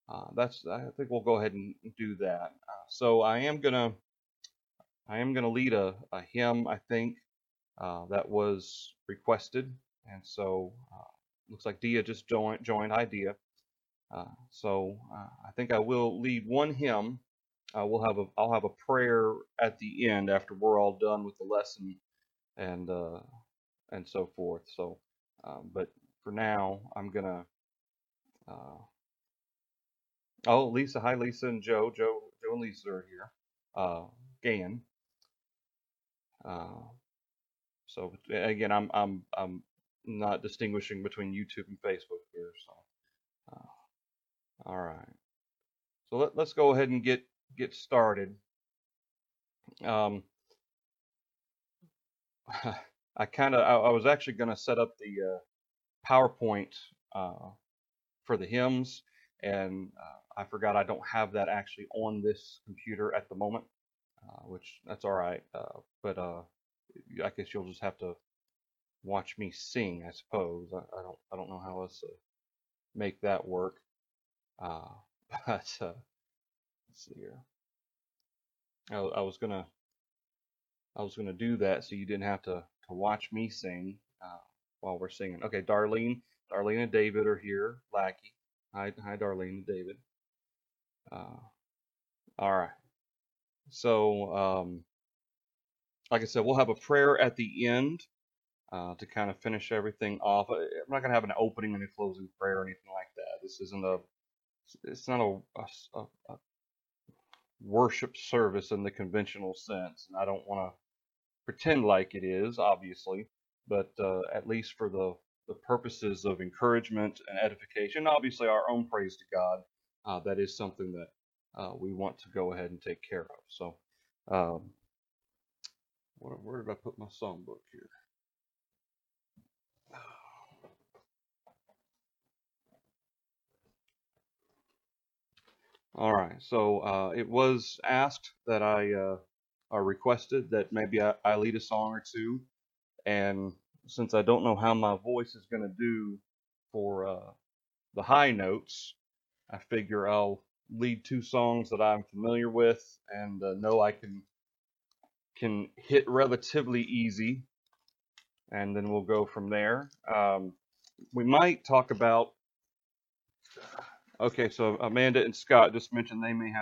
I think we'll go ahead and do that. So I am gonna lead a hymn, I think, that was requested, and so looks like Dia just joined. Hi, Dia. I think I will lead one hymn. I'll have a prayer at the end after we're all done with the lesson and uh, and so forth. But for now, I'm gonna. Uh, oh, Lisa, hi, Lisa and Joe and Lisa are here. Gan. Uh, so again, I'm not distinguishing between YouTube and Facebook here. All right. So let's go ahead and get started. Um, I was actually going to set up the PowerPoint uh, for the hymns, and I forgot I don't have that actually on this computer at the moment, which that's all right. But I guess you'll just have to watch me sing, I suppose. I don't know how else to make that work. Uh, but let's see here. I was gonna do that so you didn't have to watch me sing while we're singing. Okay, Darlene and David are here. Lackey, hi, Darlene and David. Uh, all right. So, like I said, we'll have a prayer at the end to kind of finish everything off. I'm not gonna have an opening and a closing prayer or anything like that. It's not a worship service in the conventional sense, and I don't want to pretend like it is, obviously, but at least for the purposes of encouragement and edification, obviously our own praise to God, that is something that we want to go ahead and take care of. So, um, where did I put my songbook here? All right, so it was asked that or requested that maybe I lead a song or two, and since I don't know how my voice is going to do for the high notes, I figure I'll lead two songs that I'm familiar with and know I can hit relatively easy, and then we'll go from there. We might talk about. Okay, so Amanda and Scott just mentioned they may have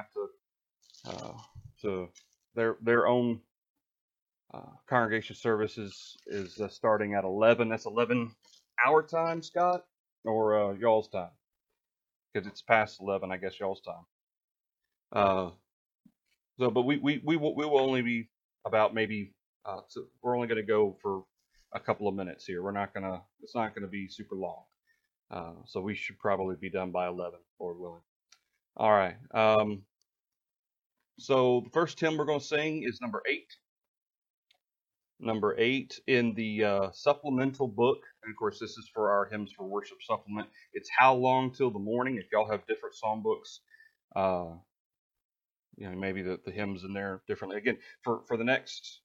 to their own congregation services is starting at 11. That's 11 our time, Scott, or y'all's time, because it's past 11, I guess y'all's time. Uh, but we will only be about maybe so we're only going to go for a couple of minutes here. We're not gonna It's not gonna be super long. So we should probably be done by 11, Lord willing. All right. So the first hymn we're going to sing is number 8. Number 8 in the supplemental book, and of course this is for our hymns for worship supplement. It's How Long Till the Morning. If y'all have different songbooks, uh, maybe the hymns in there differently. Again, for the next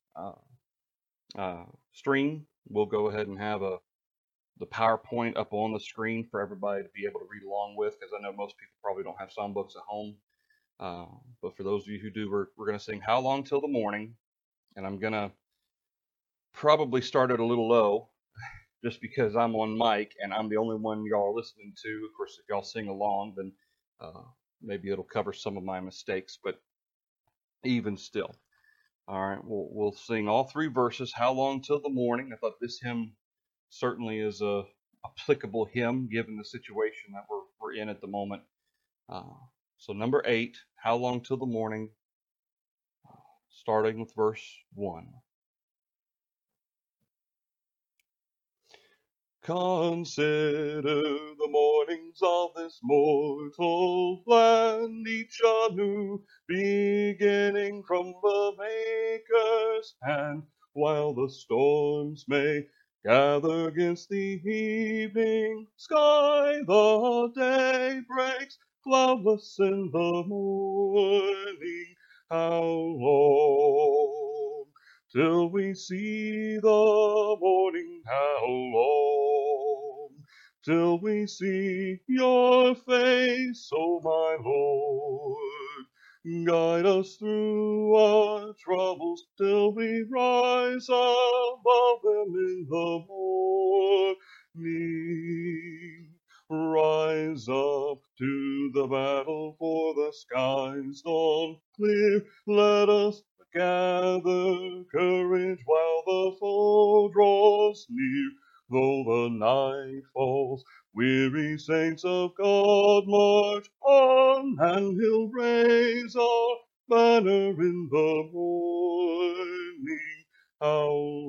stream, we'll go ahead and have the PowerPoint up on the screen for everybody to be able to read along with, because I know most people probably don't have songbooks at home. Uh, but for those of you who do, we're going to sing How Long Till the Morning, and I'm going to probably start it a little low just because I'm on mic and I'm the only one y'all are listening to. Of course, if y'all sing along, then uh, maybe it'll cover some of my mistakes, but even still. All right, we'll sing all 3 verses. How long till the morning? I thought this hymn certainly is a applicable hymn given the situation that we're in at the moment. Uh, so number 8, how long till the morning? Starting with verse 1. Consider the mornings of this mortal land, each anew, beginning from the Maker's hand, while the storms may gather against the evening sky. The day breaks cloudless in the morning. How long till we see the morning? How long till we see your face, O my Lord. Guide us through our troubles till we rise above them in the morning. Rise up to the battle, for the skies dawn clear. Let us gather courage while the foe draws near. Though the night falls, weary saints of God march on, and He'll raise our banner in the morning. How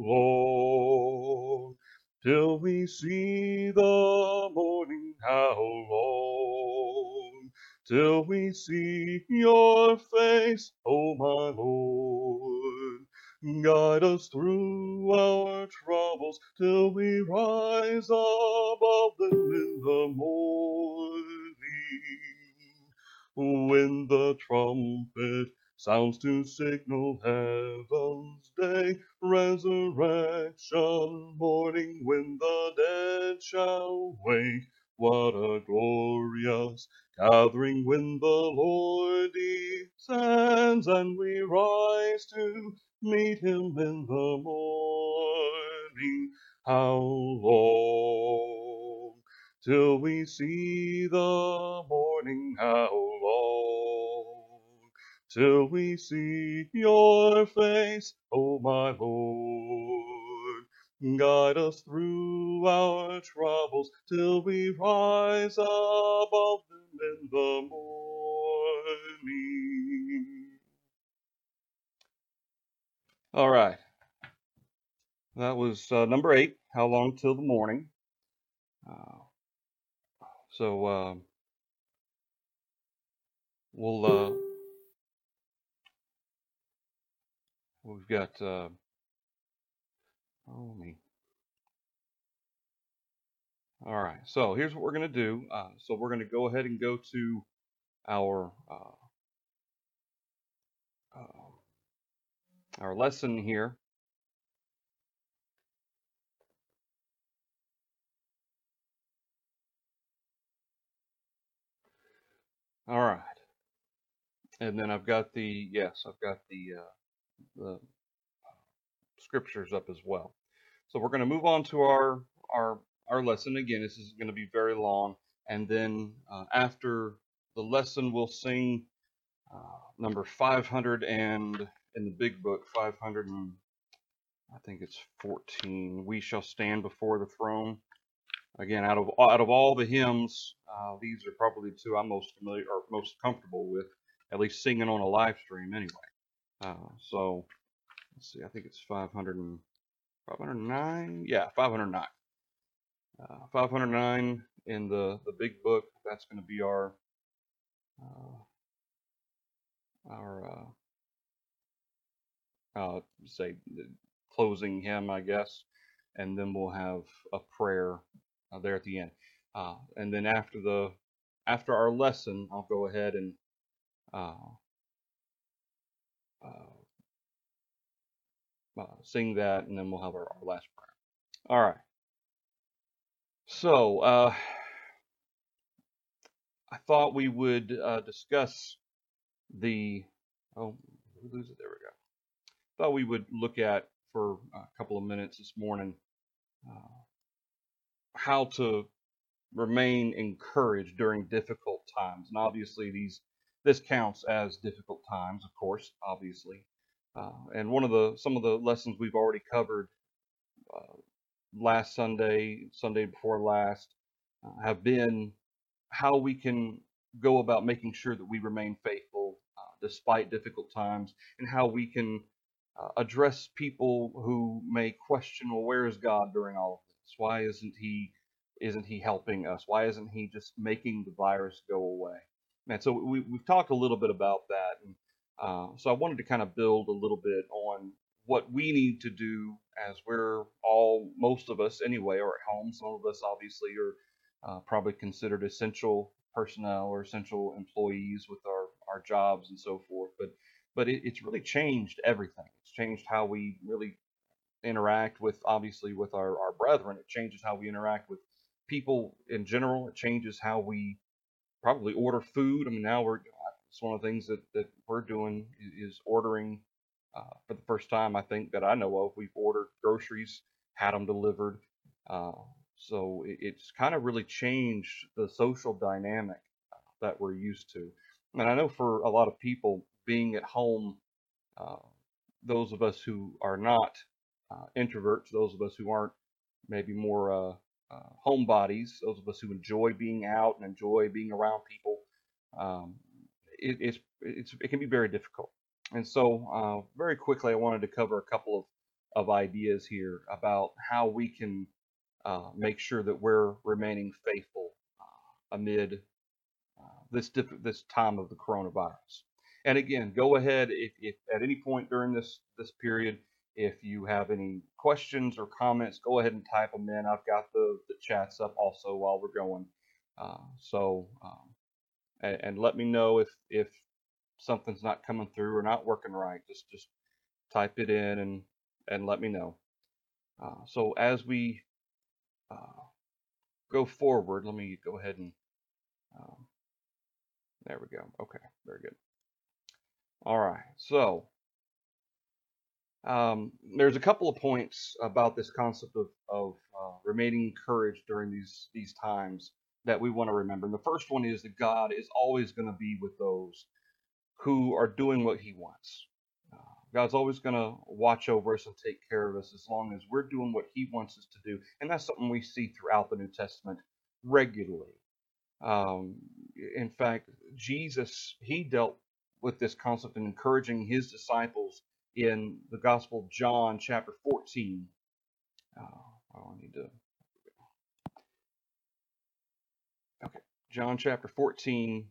long till we see the morning? How long till we see your face, O my Lord? Guide us through our troubles till we rise above them in the morning. When the trumpet sounds to signal heaven's day, resurrection morning, when the dead shall wake, what a glorious gathering when the Lord descends and we rise to meet him in the morning. How long till we see the morning? How long till we see your face, O my Lord? Guide us through our troubles till we rise above them in the morning. All right. That was number 8, How Long Till the Morning. So we've got, me. All right, so here's what we're going to do. So we're going to go ahead and go to our lesson here. All right, and then I've got the scriptures up as well. So we're going to move on to our lesson. Again, this is going to be very long, and then after the lesson, we'll sing number 500 and in the big book 500 and I think it's 14. We Shall Stand Before the Throne. Again, out of all the hymns, these are probably the two I'm most familiar or most comfortable with, at least singing on a live stream anyway. So let's see, I think it's 509. Yeah, 509. 509 in the big book. That's going to be our say closing hymn, I guess, and then we'll have a prayer there at the end. And then after our lesson, I'll go ahead and sing that, and then we'll have our last prayer. All right. So I thought we would discuss the. Oh, we lose it. There we go. Thought we would look at for a couple of minutes this morning how to remain encouraged during difficult times. And obviously this counts as difficult times, of course, obviously. And some of the lessons we've already covered last Sunday before last, have been how we can go about making sure that we remain faithful despite difficult times, and how we can address people who may question, well, where is God during all of this? Why isn't he helping us? Why isn't he just making the virus go away? And so we've talked a little bit about that, and so I wanted to kind of build a little bit on what we need to do, as most of us anyway, are at home. Some of us obviously are probably considered essential personnel or essential employees with our jobs and so forth. But it's really changed everything. It's changed how we really interact with, obviously, with our brethren. It changes how we interact with people in general. It changes how we probably order food. I mean, now it's one of the things that we're doing is ordering for the first time, I think, that I know of. We've ordered groceries, had them delivered. Uh, so it's kind of really changed the social dynamic that we're used to. And I know for a lot of people, being at home, uh, those of us who are not introverts, those of us who aren't maybe more homebodies, those of us who enjoy being out and enjoy being around people, um, it can be very difficult. And so, very quickly, I wanted to cover a couple of ideas here about how we can make sure that we're remaining faithful amid this time of the coronavirus. And again, go ahead if at any point during this period, if you have any questions or comments, go ahead and type them in. I've got the chats up also while we're going. And let me know if something's not coming through or not working right. Just type it in and let me know. So as we go forward, let me go ahead and um, there we go. Okay, very good. All right, so there's a couple of points about this concept of remaining encouraged during these times that we want to remember. And the first one is that God is always going to be with those who are doing what He wants. Uh, God's always going to watch over us and take care of us as long as we're doing what He wants us to do. And that's something we see throughout the New Testament regularly. Um, in fact, Jesus, He dealt with this concept in encouraging His disciples in the Gospel of John, chapter 14. I need to. Okay, John chapter 14,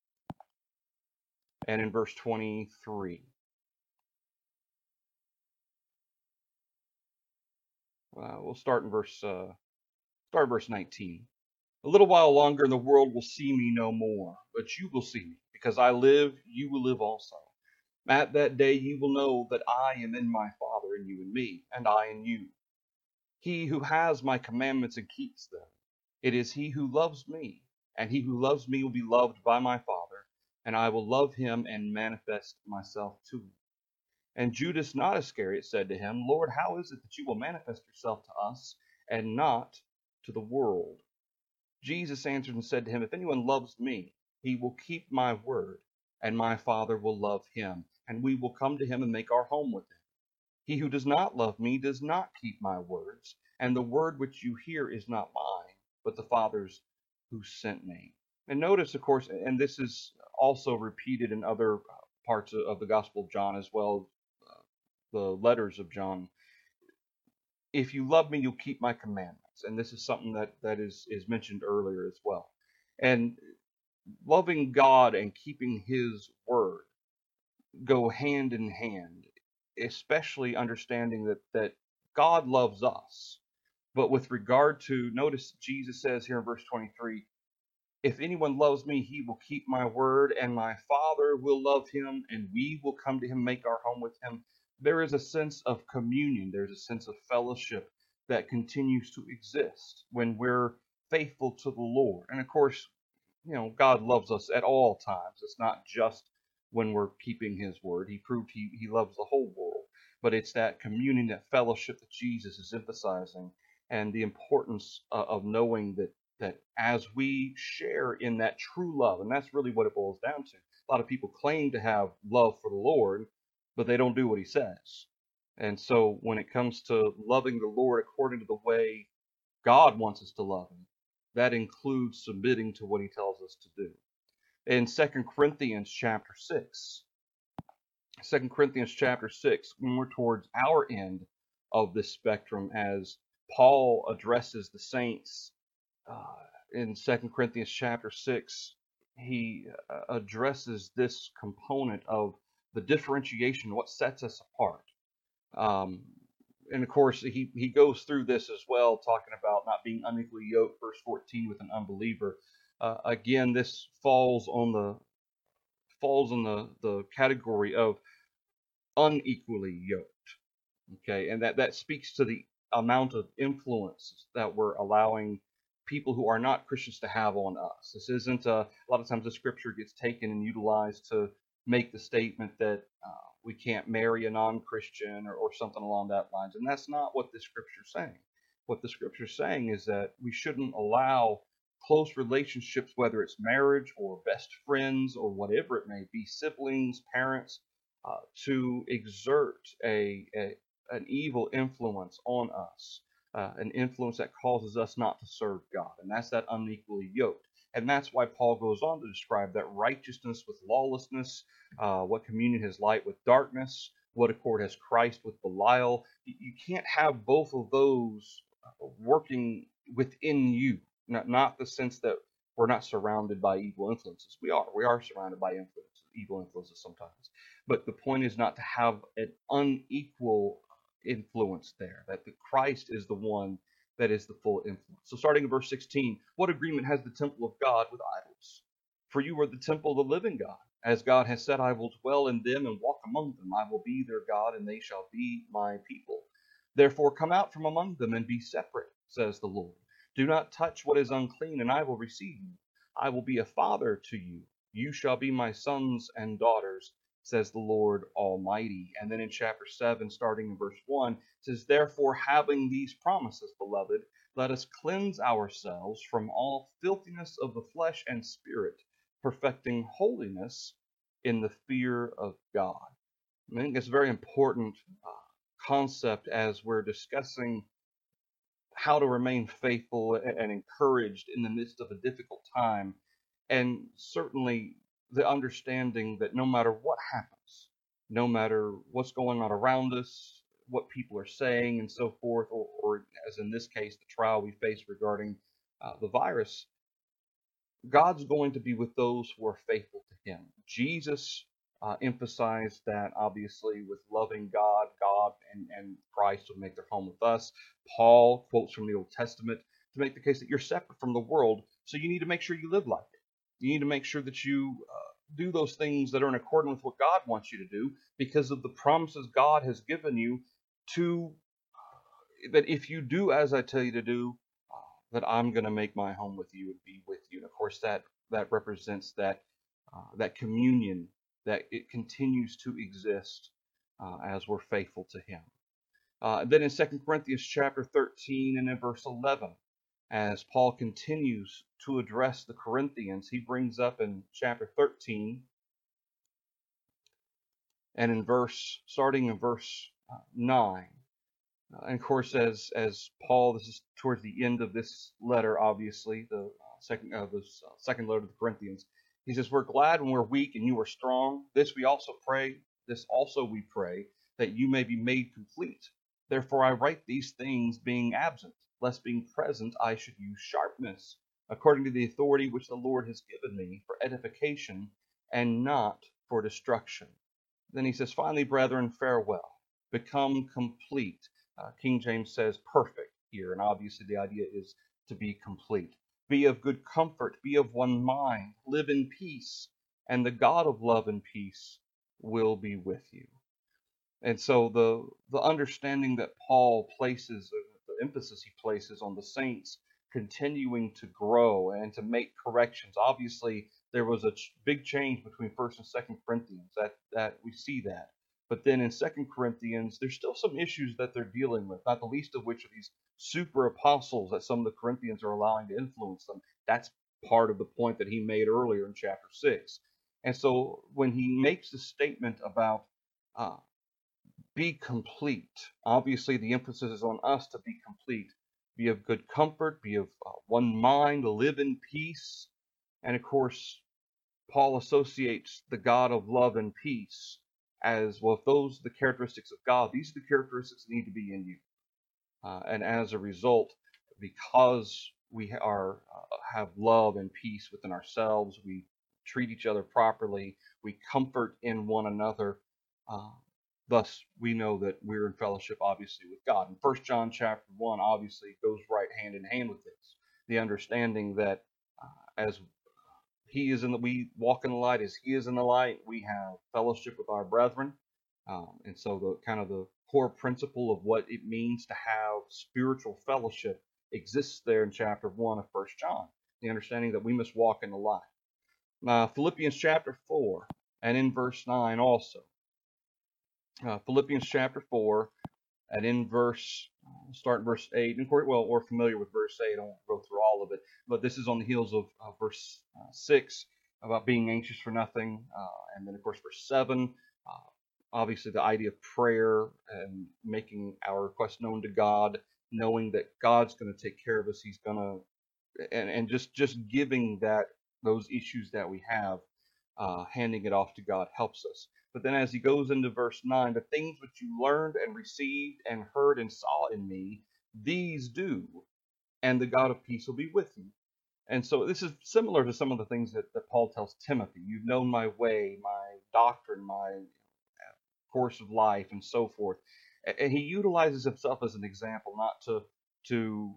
and in verse 23. We'll start in verse 19. A little while longer, and the world will see me no more, but you will see me, because I live. You will live also. At that day, you will know that I am in my Father, and you in me, and I in you. He who has my commandments and keeps them, it is he who loves me, and he who loves me will be loved by my Father, and I will love him and manifest myself to him. And Judas not Iscariot said to him, Lord, how is it that you will manifest yourself to us and not to the world? Jesus answered and said to him, If anyone loves me, he will keep my word, and my Father will love him, and we will come to him and make our home with him. He who does not love me does not keep my words, and the word which you hear is not mine, but the Father's who sent me. And notice, of course, and this is also repeated in other parts of the Gospel of John as well, the letters of John. If you love me, you'll keep my commandments. And this is something that is mentioned earlier as well. And loving God and keeping His word go hand in hand, especially understanding that God loves us. But with regard to, notice Jesus says here in verse 23, if anyone loves me, he will keep my word, and my Father will love him, and we will come to him, make our home with him. There is a sense of communion, there's a sense of fellowship that continues to exist when we're faithful to the Lord. And of course, God loves us at all times. It's not just when we're keeping His word. He proved He loves the whole world. But it's that communion, that fellowship that Jesus is emphasizing, and the importance of knowing that as we share in that true love, and that's really what it boils down to. A lot of people claim to have love for the Lord, but they don't do what He says. And so when it comes to loving the Lord according to the way God wants us to love Him, that includes submitting to what He tells us to do. In 2 Corinthians chapter 6, 2 Corinthians chapter 6, when we're towards our end of this spectrum, as Paul addresses the saints in 2 Corinthians chapter 6, he addresses this component of the differentiation, what sets us apart. And of course, he goes through this as well, talking about not being unequally yoked, verse 14, with an unbeliever. Again, this falls on the category of unequally yoked. Okay, and that speaks to the amount of influence that we're allowing people who are not Christians to have on us. This isn't a lot of times the scripture gets taken and utilized to make the statement that we can't marry a non-Christian or something along that lines, and that's not what the scripture is saying. What the scripture is saying is that we shouldn't allow close relationships, whether it's marriage or best friends or whatever it may be, siblings, parents, to exert an evil influence on us, an influence that causes us not to serve God, and that's that unequally yoked. And that's why Paul goes on to describe that righteousness with lawlessness, what communion has light with darkness, what accord has Christ with Belial. You can't have both of those working within you. Not the sense that we're not surrounded by evil influences. We are. We are surrounded by evil influences sometimes. But the point is not to have an unequal influence there, that the Christ is the one that is the full influence. So starting in verse 16, what agreement has the temple of God with idols? For you are the temple of the living God. As God has said, I will dwell in them and walk among them. I will be their God, and they shall be my people. Therefore come out from among them and be separate, says the Lord. Do not touch what is unclean, and I will receive you. I will be a father to you. You shall be my sons and daughters, says the Lord Almighty. And then in chapter 7, starting in verse 1, it says, Therefore, having these promises, beloved, let us cleanse ourselves from all filthiness of the flesh and spirit, perfecting holiness in the fear of God. I think it's a very important concept as we're discussing how to remain faithful and encouraged in the midst of a difficult time. And certainly the understanding that no matter what happens, no matter what's going on around us, what people are saying and so forth, or as in this case, the trial we face regarding the virus, God's going to be with those who are faithful to Him. Jesus emphasized that obviously with loving God, God and Christ will make their home with us. Paul quotes from the Old Testament to make the case that you're separate from the world, so you need to make sure you live like it. You need to make sure that you do those things that are in accordance with what God wants you to do because of the promises God has given you to, that if you do as I tell you to do, that I'm going to make my home with you and be with you. And of course, that represents that communion, that it continues to exist as we're faithful to Him. Then in 2 Corinthians chapter 13 and in verse 11, as Paul continues to address the Corinthians, he brings up in chapter 13 and starting in verse 9. And of course, as Paul, this is towards the end of this letter, obviously, the second letter to the Corinthians. He says, "We're glad when we're weak and you are strong. This also we pray, that you may be made complete. Therefore I write these things being absent, lest being present I should use sharpness, according to the authority which the Lord has given me, for edification and not for destruction." Then he says, "Finally, brethren, farewell. Become complete." King James says perfect here, and obviously the idea is to be complete. "Be of good comfort, be of one mind, live in peace, and the God of love and peace will be with you." And so the understanding that Paul places, the emphasis he places on the saints continuing to grow and to make corrections. Obviously, there was a big change between 1st and 2nd Corinthians. That we see that. But then in 2 Corinthians, there's still some issues that they're dealing with, not the least of which are these super apostles that some of the Corinthians are allowing to influence them. That's part of the point that he made earlier in chapter 6. And so when he makes the statement about be complete, obviously the emphasis is on us to be complete. Be of good comfort, be of one mind, live in peace. And of course, Paul associates the God of love and peace as, well, if those are the characteristics of God, these are the characteristics that need to be in you. And as a result, because we have love and peace within ourselves, we treat each other properly, we comfort in one another. Thus, we know that we're in fellowship, obviously, with God. And 1 John chapter 1 obviously goes right hand in hand with this. The understanding that as we walk in the light as He is in the light, we have fellowship with our brethren. And so the core principle of what it means to have spiritual fellowship exists there in chapter 1 of 1 John, the understanding that we must walk in the light. Philippians chapter 4 and in verse 9 also. Philippians chapter 4 and in start in verse 8. And well, we're familiar with verse 8. I won't go through all of it, but this is on the heels of verse 6 about being anxious for nothing. And then, of course, verse 7, obviously the idea of prayer and making our requests known to God, knowing that God's going to take care of us. He's going to, and just giving those issues that we have, handing it off to God helps us. But then as he goes into verse 9, the things which you learned and received and heard and saw in me, these do, and the God of peace will be with you. And so this is similar to some of the things that Paul tells Timothy. You've known my way, my doctrine, my course of life, and so forth. And he utilizes himself as an example, not to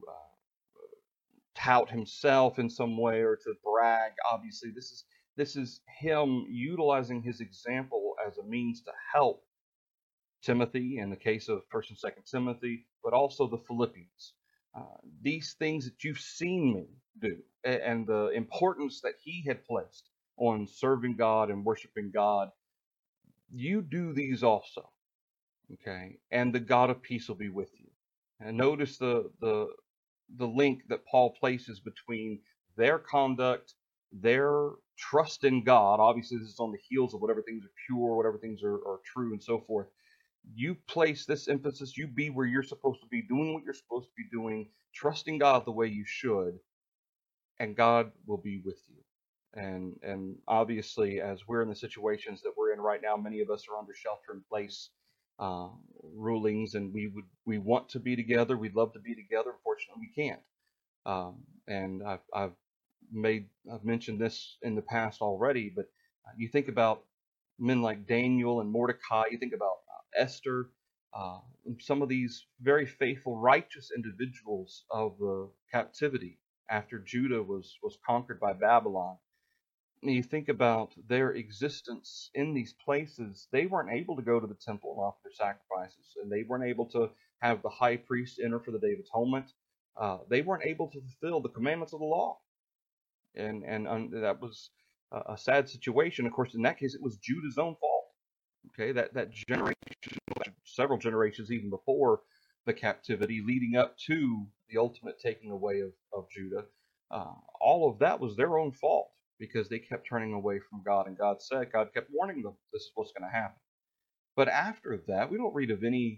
tout himself in some way or to brag. Obviously, this is him utilizing his example as a means to help Timothy in the case of 1st and 2nd Timothy, but also the Philippians. These things that you've seen me do, and the importance that he had placed on serving God and worshiping God, you do these also. Okay, and the God of peace will be with you. And notice the link that Paul places between their conduct, their trust in God. Obviously, this is on the heels of whatever things are pure, whatever things are true, and so forth. You place this emphasis, you be where you're supposed to be, doing what you're supposed to be doing, trusting God the way you should, and God will be with you. And obviously, as we're in the situations that we're in right now, many of us are under shelter-in-place rulings, and we want to be together. We'd love to be together. Unfortunately, we can't. And I've mentioned this in the past already, but you think about men like Daniel and Mordecai. You think about Esther, some of these very faithful, righteous individuals of the captivity after Judah was conquered by Babylon. And you think about their existence in these places. They weren't able to go to the temple and offer their sacrifices, and they weren't able to have the high priest enter for the Day of Atonement. They weren't able to fulfill the commandments of the law, and that was a sad situation. Of course, in that case, it was Judah's own fault. Okay, that generation, several generations even before the captivity, leading up to the ultimate taking away of Judah, all of that was their own fault because they kept turning away from God, and God kept warning them, this is what's going to happen. But after that, we don't read of any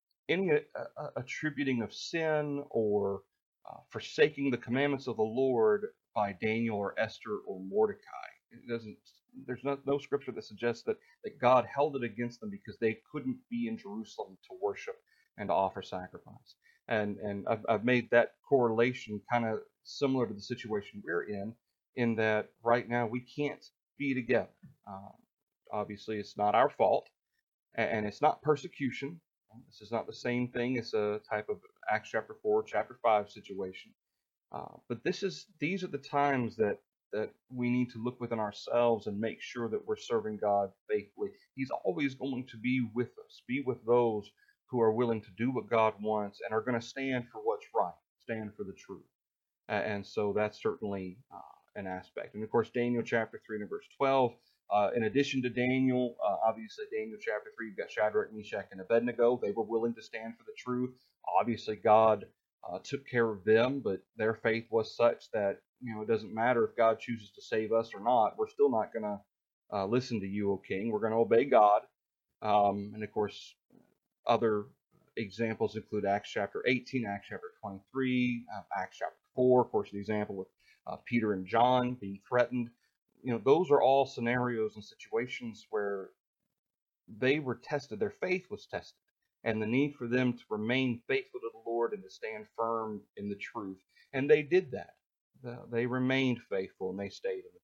attributing of sin or forsaking the commandments of the Lord by Daniel or Esther or Mordecai. It doesn't. There's no scripture that suggests that God held it against them because they couldn't be in Jerusalem to worship and to offer sacrifice. And I've made that correlation kind of similar to the situation we're in that right now we can't be together. Obviously, it's not our fault, and it's not persecution. This is not the same thing. It's a type of Acts chapter 4, chapter 5 situation. But these are the times that we need to look within ourselves and make sure that we're serving God faithfully. He's always going to be with us, be with those who are willing to do what God wants and are going to stand for what's right, stand for the truth. And so that's certainly an aspect. And of course, Daniel chapter 3 and verse 12. In addition to Daniel, obviously Daniel chapter 3, you've got Shadrach, Meshach, and Abednego. They were willing to stand for the truth. Obviously, God took care of them, but their faith was such that it doesn't matter if God chooses to save us or not. We're still not going to listen to you, O King. We're going to obey God. And of course, other examples include Acts chapter 18, Acts chapter 23, Acts chapter 4. Of course, the example with Peter and John being threatened. Those are all scenarios and situations where they were tested. Their faith was tested, and the need for them to remain faithful to the Lord and to stand firm in the truth. And they did that. They remained faithful and they stayed in the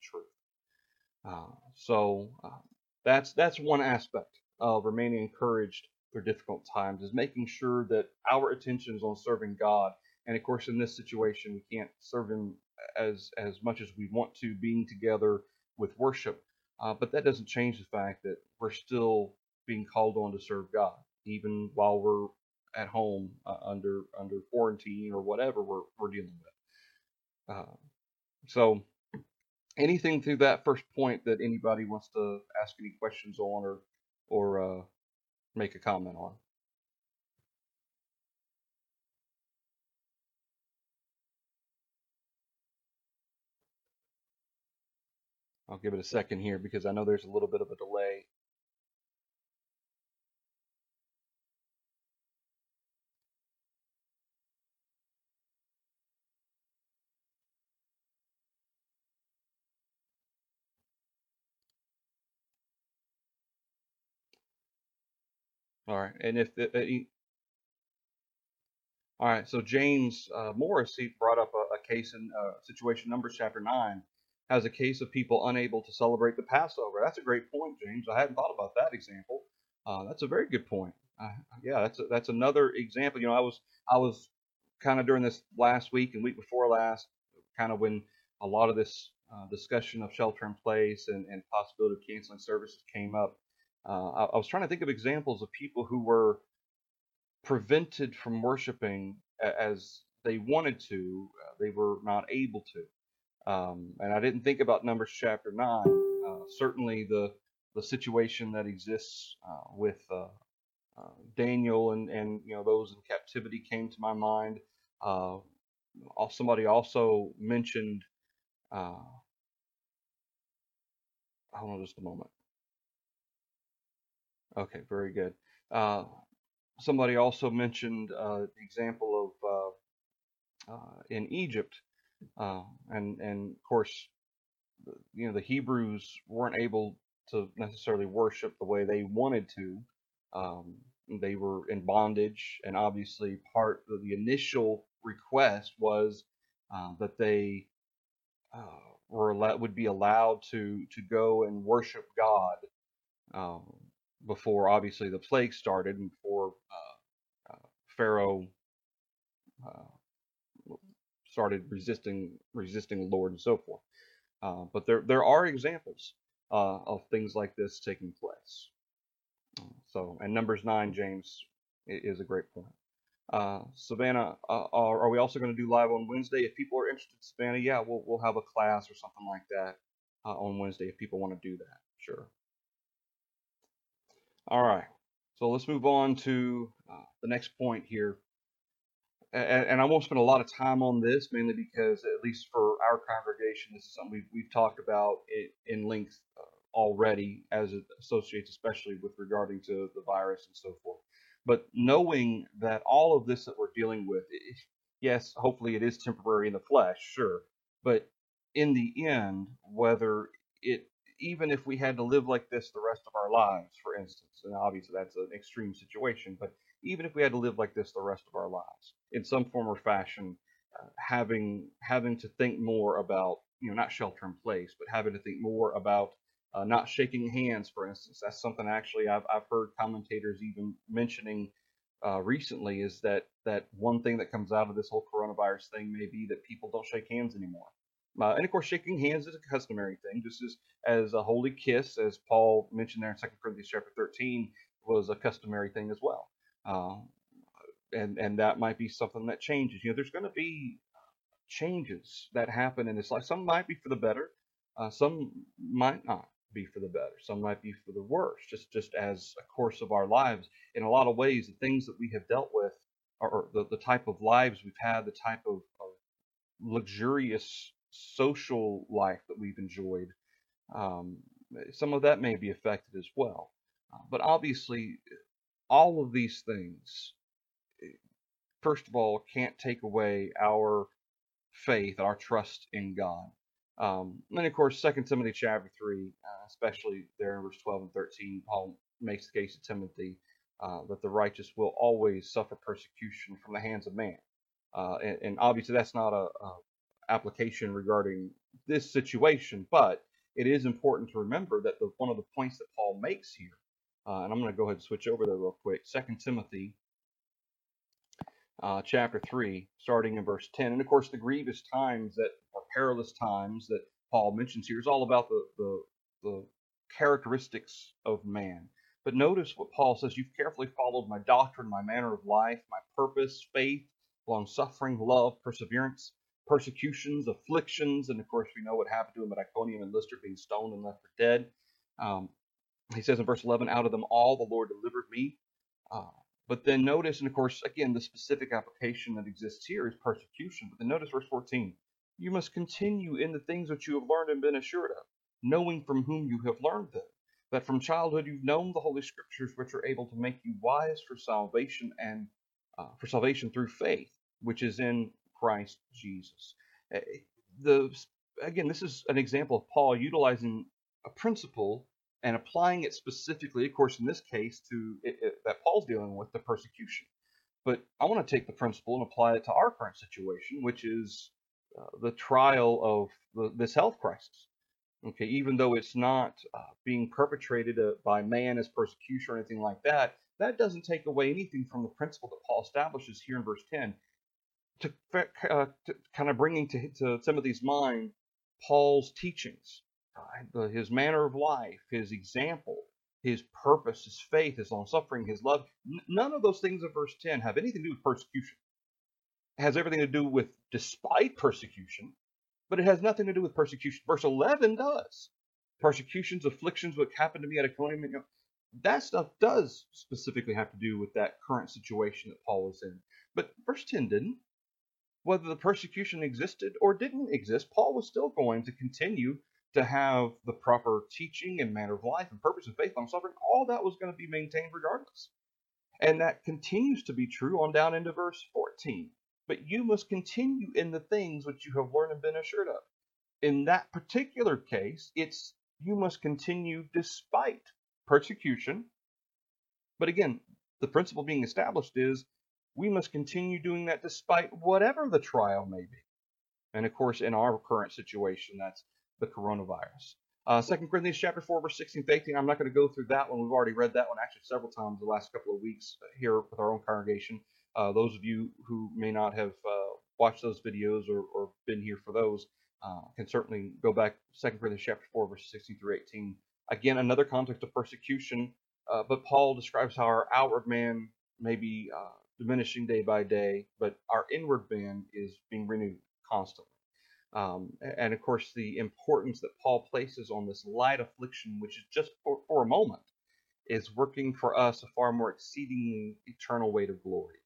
truth. So that's one aspect of remaining encouraged through difficult times, is making sure that our attention is on serving God. And of course, in this situation, we can't serve Him as much as we want to, being together with worship. But that doesn't change the fact that we're still being called on to serve God, even while we're at home under quarantine or whatever we're dealing with. So anything through that first point that anybody wants to ask any questions on or make a comment on? I'll give it a second here because I know there's a little bit of a delay. All right, and if all right, so James Morris, he brought up a case in situation Numbers chapter 9, has a case of people unable to celebrate the Passover. That's a great point, James. I hadn't thought about that example. That's a very good point. Yeah, that's another example. I was kind of during this last week and week before last, kind of when a lot of this discussion of shelter in place and possibility of canceling services came up. I was trying to think of examples of people who were prevented from worshiping as they wanted to. They were not able to. And I didn't think about Numbers chapter 9. Certainly the situation that exists with Daniel and those in captivity came to my mind. Somebody also mentioned. Hold on just a moment. Okay, very good. Somebody also mentioned the example of in Egypt, and of course, the Hebrews weren't able to necessarily worship the way they wanted to. Um, they were in bondage, and obviously, part of the initial request was that they would be allowed to go and worship God um, before obviously the plague started and before Pharaoh started resisting the Lord and so forth. But there are examples of things like this taking place. And Numbers 9, James, is a great point. Savannah, are we also going to do live on Wednesday? If people are interested, Savannah, yeah, we'll have a class or something like that on Wednesday if people want to do that. Sure. All right. So let's move on to the next point here. And I won't spend a lot of time on this, mainly because, at least for our congregation, this is something we've talked about in length already, as it associates, especially with regarding to the virus and so forth. But knowing that all of this that we're dealing with, yes, hopefully it is temporary in the flesh, sure, but in the end, whether it even if we had to live like this the rest of our lives, for instance, and obviously that's an extreme situation, but even if we had to live like this the rest of our lives, in some form or fashion, having to think more about not shelter in place, but having to think more about not shaking hands, for instance. That's something actually I've heard commentators even mentioning recently, is that one thing that comes out of this whole coronavirus thing may be that people don't shake hands anymore. And of course, shaking hands is a customary thing, just as a holy kiss, as Paul mentioned there in 2 Corinthians chapter 13, was a customary thing as well. And that might be something that changes. There's going to be changes that happen in this life. Some might be for the better, some might not be for the better. Some might be for the worse. Just as a course of our lives, in a lot of ways, the things that we have dealt with, or the type of lives we've had, the type of luxurious social life that we've enjoyed, um, some of that may be affected as well. But obviously, all of these things, first of all, can't take away our faith, our trust in God. And of course, 2 Timothy chapter 3, especially there in verse 12 and 13, Paul makes the case to Timothy that the righteous will always suffer persecution from the hands of man. And obviously, that's not a application regarding this situation, but it is important to remember that one of the points that Paul makes here, and I'm going to go ahead and switch over there real quick, 2 Timothy chapter 3, starting in verse 10. And of course, the grievous times that are perilous times that Paul mentions here is all about the characteristics of man. But notice what Paul says: you've carefully followed my doctrine, my manner of life, my purpose, faith, long suffering, love, perseverance, persecutions, afflictions, and of course we know what happened to him at Iconium and Lystra, being stoned and left for dead. He says in verse 11, out of them all the Lord delivered me. But then notice, and of course, again, the specific application that exists here is persecution. But then notice verse 14. You must continue in the things which you have learned and been assured of, knowing from whom you have learned them, that from childhood you've known the Holy Scriptures, which are able to make you wise for salvation and for salvation through faith, which is in Christ Jesus. Again, this is an example of Paul utilizing a principle and applying it specifically, of course, in this case, to that Paul's dealing with, the persecution. But I want to take the principle and apply it to our current situation, which is the trial of this health crisis. Okay, even though it's not being perpetrated by man as persecution or anything like that, that doesn't take away anything from the principle that Paul establishes here in verse 10 to kind of bringing to Timothy's mind Paul's teachings, his manner of life, his example, his purpose, his faith, his long-suffering, his love. None of those things in verse 10 have anything to do with persecution. It has everything to do with despite persecution, but it has nothing to do with persecution. Verse 11 does. Persecutions, afflictions, what happened to me at Iconium, that stuff does specifically have to do with that current situation that Paul was in. But verse 10 didn't. Whether the persecution existed or didn't exist, Paul was still going to continue to have the proper teaching and manner of life and purpose and faith, long suffering. All that was going to be maintained regardless. And that continues to be true on down into verse 14. But you must continue in the things which you have learned and been assured of. In that particular case, it's you must continue despite persecution. But again, the principle being established is we must continue doing that despite whatever the trial may be. And of course, in our current situation, that's the coronavirus. 2 Corinthians chapter 4, verse 16 to 18. I'm not going to go through that one. We've already read that one actually several times the last couple of weeks here with our own congregation. Those of you who may not have watched those videos or been here for those can certainly go back 2 Corinthians chapter 4, verses 16 through 18. Again, another context of persecution, but Paul describes how our outward man may be diminishing day by day, but our inward man is being renewed constantly. And of course, the importance that Paul places on this light affliction, which is just for a moment, is working for us a far more exceedingly eternal weight of glory.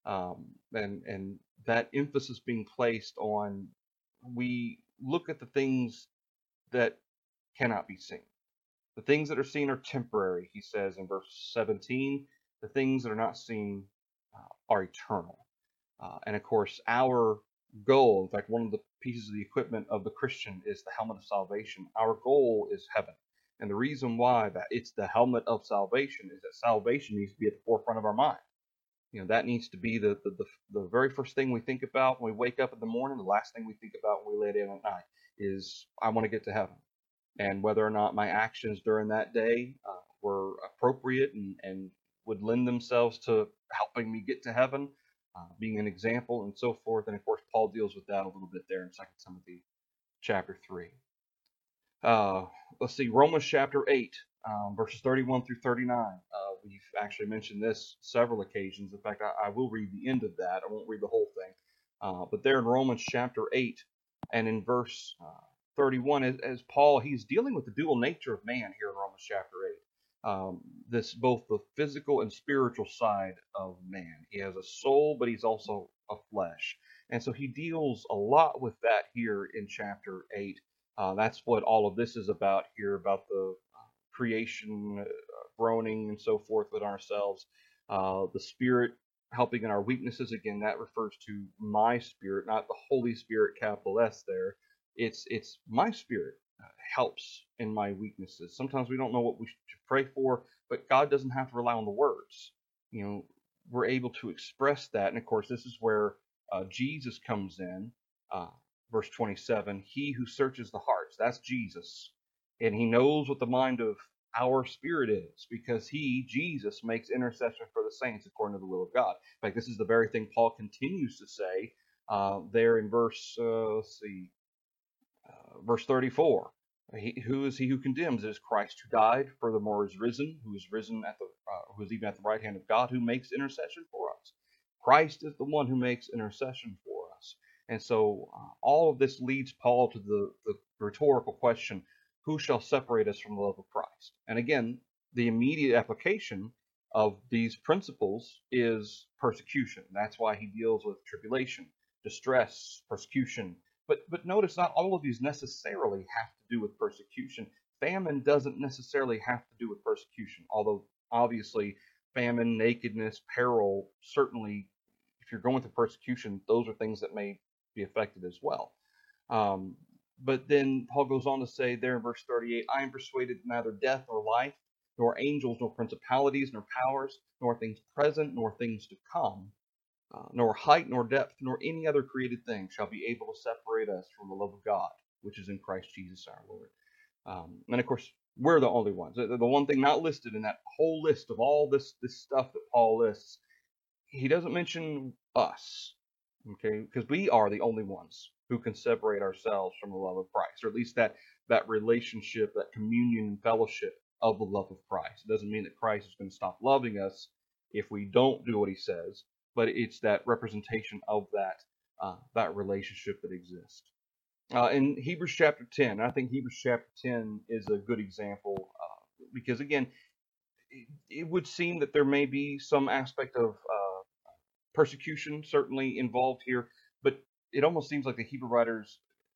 And that emphasis being placed on, we look at the things that cannot be seen. The things that are seen are temporary, he says in verse 17. The things that are not seen are eternal. And of course, our goal, in fact, one of the pieces of the equipment of the Christian is the helmet of salvation. Our goal is heaven. And the reason why that it's the helmet of salvation is that salvation needs to be at the forefront of our mind. That needs to be the very first thing we think about when we wake up in the morning. The last thing we think about when we lay down at night is, I want to get to heaven. And whether or not my actions during that day were appropriate and would lend themselves to helping me get to heaven, being an example and so forth. And of course, Paul deals with that a little bit there in 2 Timothy chapter 3. Let's see, Romans chapter 8, verses 31 through 39. We've actually mentioned this several occasions. In fact, I will read the end of that. I won't read the whole thing. But there in Romans chapter 8 and in verse 31, as Paul, he's dealing with the dual nature of man here in Romans chapter 8. This both the physical and spiritual side of man. He has a soul, but he's also a flesh. And so he deals a lot with that here in chapter 8. That's what all of this is about here, about the creation, groaning, and so forth with ourselves. The Spirit helping in our weaknesses. Again, that refers to my spirit, not the Holy Spirit, capital S there. It's my spirit helps in my weaknesses. Sometimes we don't know what we should pray for, but God doesn't have to rely on the words. We're able to express that. And of course, this is where Jesus comes in. Verse 27, he who searches the hearts, that's Jesus. And he knows what the mind of our spirit is, because he, Jesus, makes intercession for the saints according to the will of God. In fact, this is the very thing Paul continues to say there in verse 34. Who is he who condemns? It is Christ who died, furthermore is risen, who is risen at the who is even at the right hand of God, who makes intercession for us. Christ is the one who makes intercession for us. And so all of this leads Paul to the rhetorical question, who shall separate us from the love of Christ? And again, the immediate application of these principles is persecution. That's why he deals with tribulation, distress, persecution. But notice not all of these necessarily have to do with persecution. Famine doesn't necessarily have to do with persecution, although obviously famine, nakedness, peril, certainly if you're going through persecution, those are things that may be affected as well. But then Paul goes on to say there in verse 38, I am persuaded that neither death nor life, nor angels, nor principalities, nor powers, nor things present, nor things to come, nor height, nor depth, nor any other created thing shall be able to separate us from the love of God, which is in Christ Jesus our Lord. And of course, we're the only ones. The one thing not listed in that whole list of all this stuff that Paul lists, he doesn't mention us, okay? Because we are the only ones who can separate ourselves from the love of Christ, or at least that relationship, that communion and fellowship of the love of Christ. It doesn't mean that Christ is going to stop loving us if we don't do what he says, but it's that representation of that relationship that exists. In Hebrews chapter 10, I think Hebrews chapter 10 is a good example because, again, it would seem that there may be some aspect of persecution certainly involved here, but it almost seems like the Hebrew writers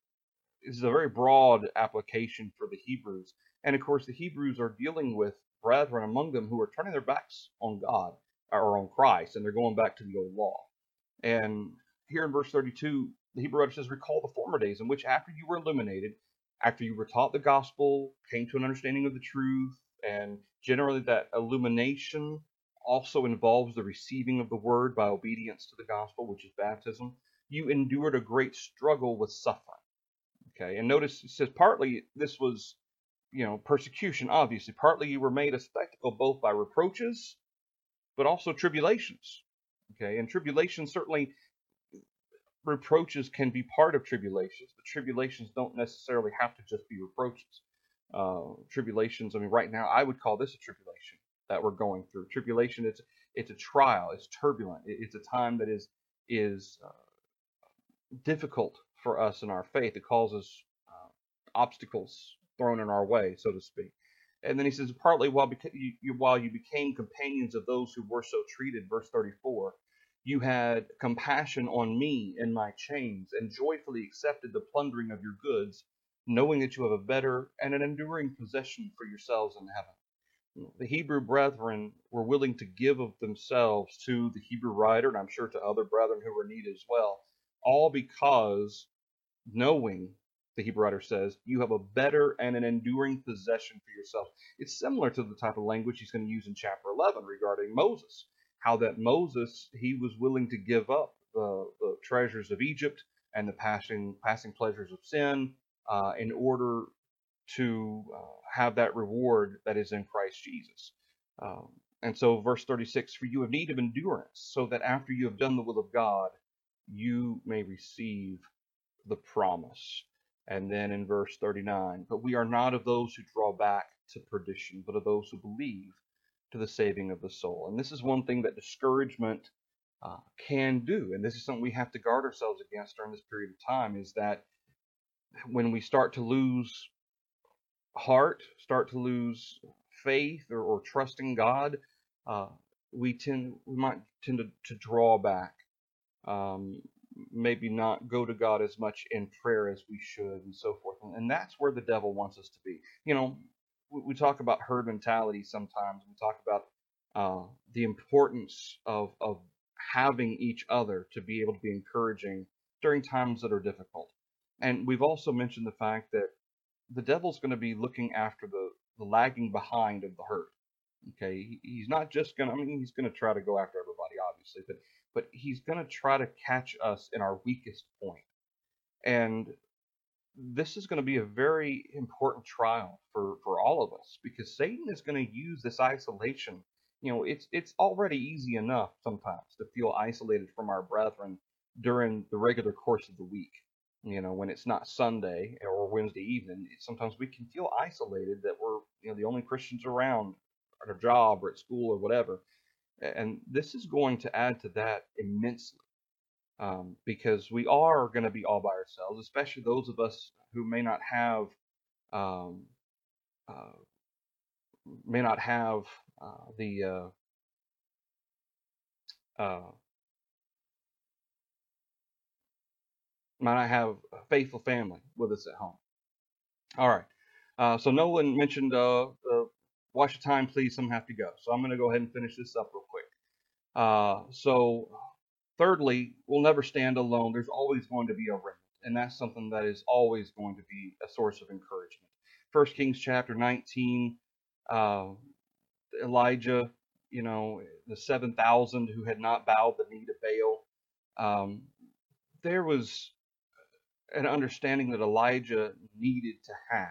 is a very broad application for the Hebrews. And of course, the Hebrews are dealing with brethren among them who are turning their backs on God or on Christ, and they're going back to the old law. And here in verse 32, the Hebrew writer says, recall the former days in which after you were illuminated, after you were taught the gospel, came to an understanding of the truth, and generally that illumination also involves the receiving of the word by obedience to the gospel, which is baptism. You endured a great struggle with suffering. Okay, and notice it says partly this was, persecution, obviously. Partly you were made a spectacle both by reproaches, but also tribulations. Okay, and tribulations, certainly reproaches can be part of tribulations, but tribulations don't necessarily have to just be reproaches. Tribulations, I mean, right now I would call this a tribulation that we're going through. Tribulation, it's a trial, it's turbulent, it's a time that is difficult for us in our faith. It causes obstacles thrown in our way, so to speak. And then he says, partly while you became companions of those who were so treated, verse 34, you had compassion on me in my chains, and joyfully accepted the plundering of your goods, knowing that you have a better and an enduring possession for yourselves in heaven. The Hebrew brethren were willing to give of themselves to the Hebrew writer, and I'm sure to other brethren who were needed as well, all because knowing, the Hebrew writer says, you have a better and an enduring possession for yourself. It's similar to the type of language he's going to use in chapter 11 regarding Moses. How that Moses, he was willing to give up the treasures of Egypt and the passing pleasures of sin in order to have that reward that is in Christ Jesus. And so verse 36, for you have need of endurance, so that after you have done the will of God, you may receive the promise. And then in verse 39, but we are not of those who draw back to perdition, but of those who believe to the saving of the soul. And this is one thing that discouragement can do, and this is something we have to guard ourselves against during this period of time, is that when we start to lose heart, start to lose faith or trust in God, we might tend to draw back, maybe not go to God as much in prayer as we should, and so forth. And that's where the devil wants us to be. We talk about herd mentality sometimes. We talk about the importance of having each other to be able to be encouraging during times that are difficult. And we've also mentioned the fact that the devil's going to be looking after the lagging behind of the herd. Okay, he's not just going to, he's going to try to go after everybody, obviously, but he's going to try to catch us in our weakest point. And this is going to be a very important trial for all of us, because Satan is going to use this isolation. It's already easy enough sometimes to feel isolated from our brethren during the regular course of the week. when it's not Sunday or Wednesday evening, sometimes we can feel isolated that we're, the only Christians around at our job or at school or whatever. And this is going to add to that immensely, because we are going to be all by ourselves, especially those of us who um, uh, may not have the uh, might not have a faithful family with us at home. All right. So Nolan mentioned, watch the time, please. Some have to go. So I'm going to go ahead and finish this up real quick. So thirdly, we'll never stand alone. There's always going to be a remnant, and that's something that is always going to be a source of encouragement. 1 Kings chapter 19, uh, Elijah, the 7,000 who had not bowed the knee to Baal. There was an understanding that Elijah needed to have,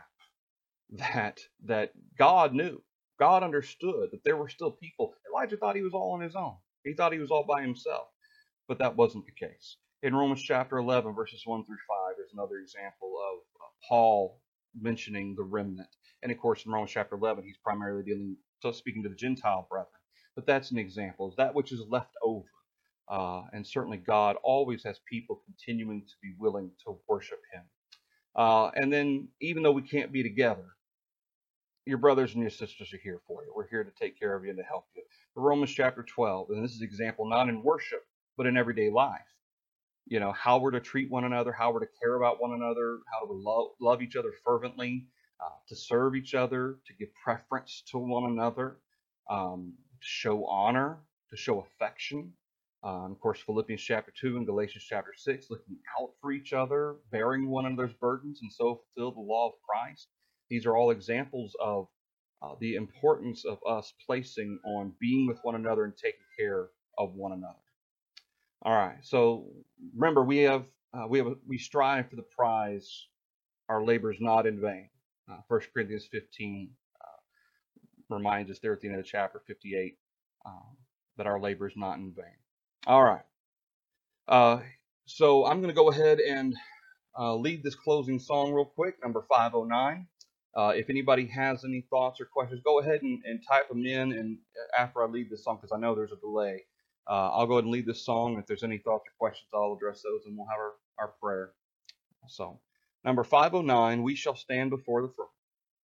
that God knew. God understood that there were still people. Elijah thought he was all on his own. He thought he was all by himself, but that wasn't the case. In Romans chapter 11, verses 1 through 5, there's another example of Paul mentioning the remnant. And of course, in Romans chapter 11, he's primarily speaking to the Gentile brethren. But that's an example of that which is left over. And certainly God always has people continuing to be willing to worship him. And then, even though we can't be together, your brothers and your sisters are here for you. We're here to take care of you and to help you. Romans chapter 12, and this is an example not in worship, but in everyday life. How we're to treat one another, how we're to care about one another, how to love each other fervently, to serve each other, to give preference to one another, to show honor, to show affection. Of course, Philippians chapter 2 and Galatians chapter 6, looking out for each other, bearing one another's burdens, and so fulfill the law of Christ. These are all examples of the importance of us placing on being with one another and taking care of one another. All right. So remember, we strive for the prize. Our labor is not in vain. 1 Corinthians 15 reminds us there at the end of chapter 58 that our labor is not in vain. All right. So I'm going to go ahead and lead this closing song real quick, number 509. If anybody has any thoughts or questions, go ahead and type them in. And after I lead this song, because I know there's a delay, I'll go ahead and lead this song. If there's any thoughts or questions, I'll address those, and we'll have our prayer. So, number 509, we shall stand before the throne.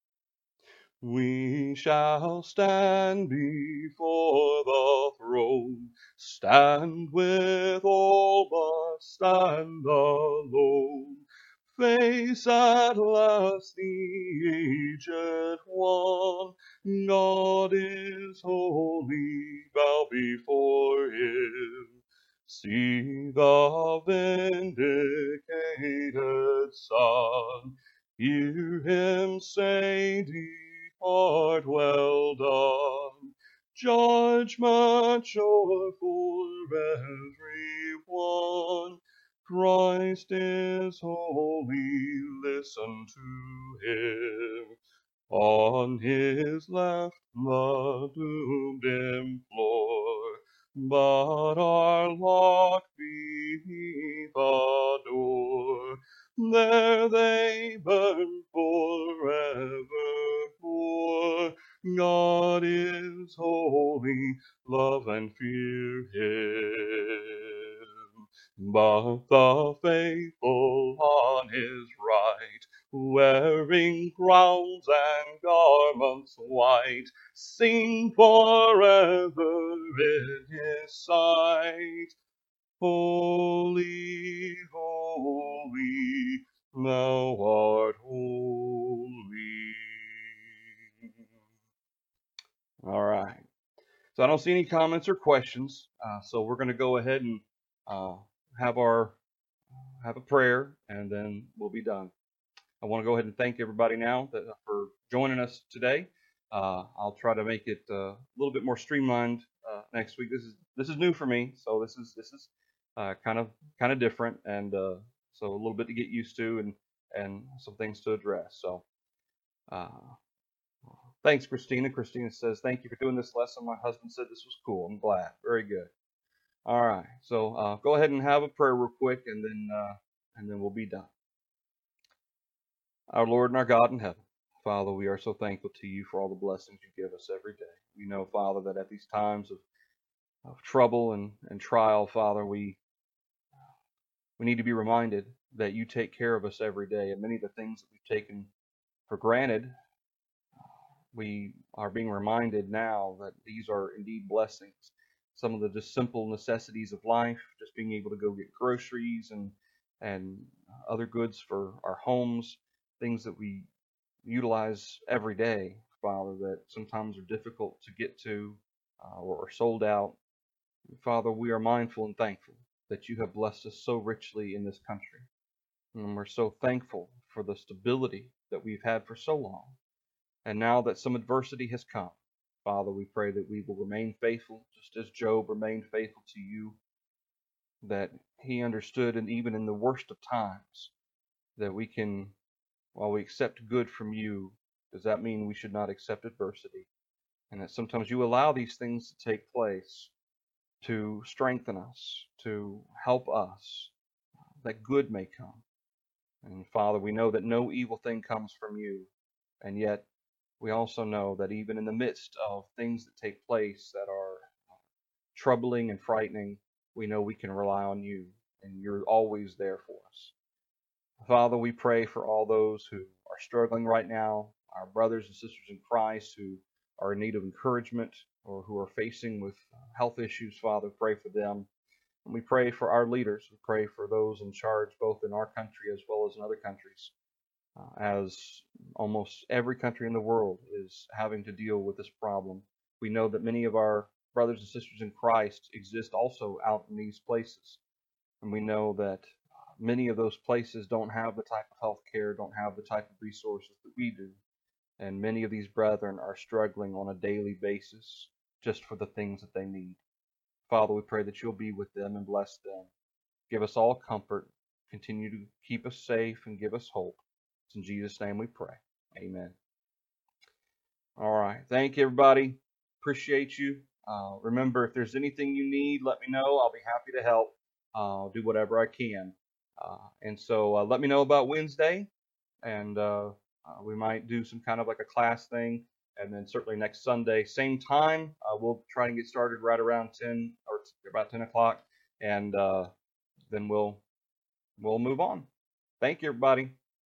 We shall stand before the throne, stand with all, but stand alone. Face at last the aged one. God is holy, bow before him. See the vindicated Son, hear him say, depart, well done. Judgment sure for everyone. Christ is holy, listen to him. On his left the doomed implore, but are locked beneath a door. There they burn forevermore. God is holy, love and fear him. But the faithful on his right, wearing crowns and garments white, sing forever in his sight. Holy, holy, thou art holy. All right. So I don't see any comments or questions. So we're going to go ahead and have a prayer, and then we'll be done. I want to go ahead and thank everybody now for joining us today. I'll try to make it a little bit more streamlined next week. This is new for me, so this is kind of different, and so a little bit to get used to, and some things to address. So thanks, Christina. Christina says, thank you for doing this lesson. My husband said this was cool. I'm glad. Very good. All right. So go ahead and have a prayer real quick, and then we'll be done. Our Lord and our God in heaven, Father, we are so thankful to you for all the blessings you give us every day. We know, Father, that at these times of trouble and trial, Father, we need to be reminded that you take care of us every day. And many of the things that we've taken for granted, we are being reminded now that these are indeed blessings. Some of the just simple necessities of life, just being able to go get groceries and other goods for our homes, things that we utilize every day, Father, that sometimes are difficult to get to or are sold out. Father, we are mindful and thankful that you have blessed us so richly in this country. And we're so thankful for the stability that we've had for so long. And now that some adversity has come, Father, we pray that we will remain faithful, just as Job remained faithful to you, that he understood, and even in the worst of times, that we can, while we accept good from you, does that mean we should not accept adversity? And that sometimes you allow these things to take place to strengthen us, to help us, that good may come. And Father, we know that no evil thing comes from you, and yet we also know that even in the midst of things that take place that are troubling and frightening, we know we can rely on you, and you're always there for us. Father, we pray for all those who are struggling right now, our brothers and sisters in Christ who are in need of encouragement or who are facing with health issues. Father, pray for them. And we pray for our leaders. We pray for those in charge, both in our country as well as in other countries, as almost every country in the world is having to deal with this problem. We know that many of our brothers and sisters in Christ exist also out in these places. And we know that many of those places don't have the type of health care, don't have the type of resources that we do. And many of these brethren are struggling on a daily basis just for the things that they need. Father, we pray that you'll be with them and bless them. Give us all comfort. Continue to keep us safe and give us hope. It's in Jesus' name we pray. Amen. All right. Thank you, everybody. Appreciate you. Remember, if there's anything you need, let me know. I'll be happy to help. I'll do whatever I can. And so let me know about Wednesday, and we might do some kind of like a class thing. And then certainly next Sunday, same time, we'll try and get started right around 10 or about 10 o'clock, and then we'll move on. Thank you, everybody.